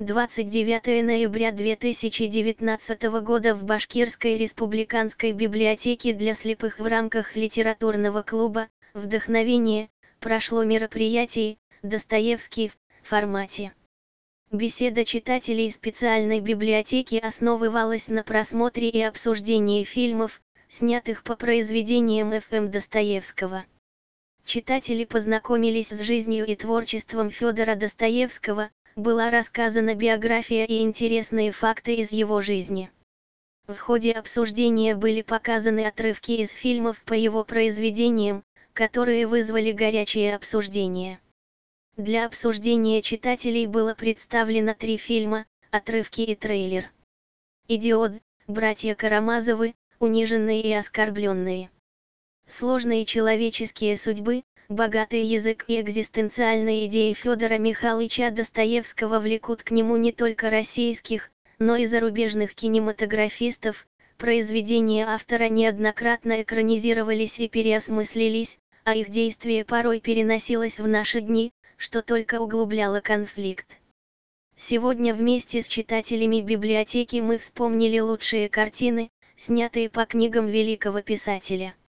29 ноября 2019 года в Башкирской республиканской библиотеке для слепых в рамках литературного клуба «Вдохновение» прошло мероприятие «Достоевский» в формате. Беседа читателей специальной библиотеки основывалась на просмотре и обсуждении фильмов, снятых по произведениям Ф.М. Достоевского. Читатели познакомились с жизнью и творчеством Федора Достоевского, была рассказана биография и интересные факты из его жизни. В ходе обсуждения были показаны отрывки из фильмов по его произведениям, которые вызвали горячее обсуждение. Для обсуждения читателей было представлено 3 фильма, отрывки и трейлер. «Идиот», «Братья Карамазовы», «Униженные и оскорбленные». Сложные человеческие судьбы, богатый язык и экзистенциальные идеи Федора Михайловича Достоевского влекут к нему не только российских, но и зарубежных кинематографистов. Произведения автора неоднократно экранизировались и переосмыслились, а их действие порой переносилось в наши дни, что только углубляло конфликт. Сегодня вместе с читателями библиотеки мы вспомнили лучшие картины, снятые по книгам великого писателя.